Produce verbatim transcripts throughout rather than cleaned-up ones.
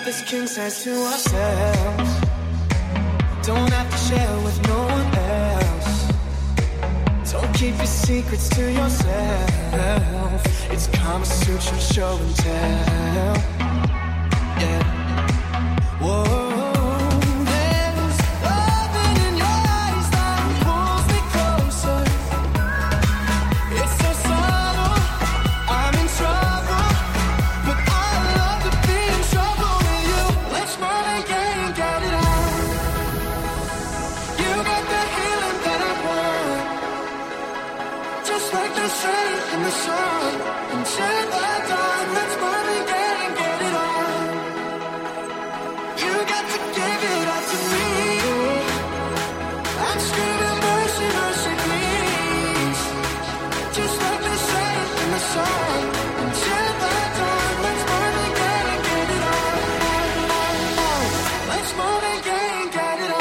this king size to ourselves. Don't have to share with no one else. Don't keep your secrets to yourself. It's Kama Sutra show and tell. Yeah. Whoa. In the sun, until the dawn, let's burn again and get it on. You got to give it up to me. I'm screaming mercy, mercy, please. Just like they say in the sun, until the dawn, let's burn again and get it on. Let's burn again and get it on.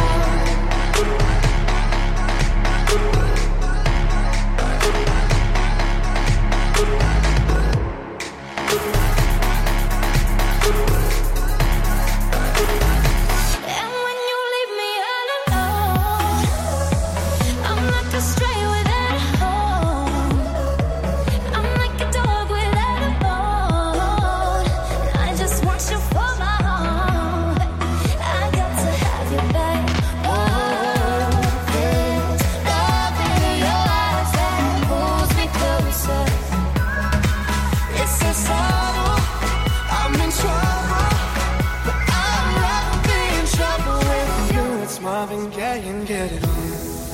Marvin Gaye and get it on.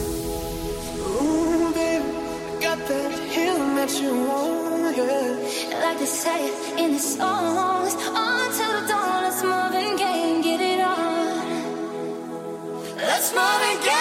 Ooh, baby, I got that healing that you want, yeah. Like they say in the songs, until the dawn, let's Marvin Gaye and get it on. Let's Marvin Gaye.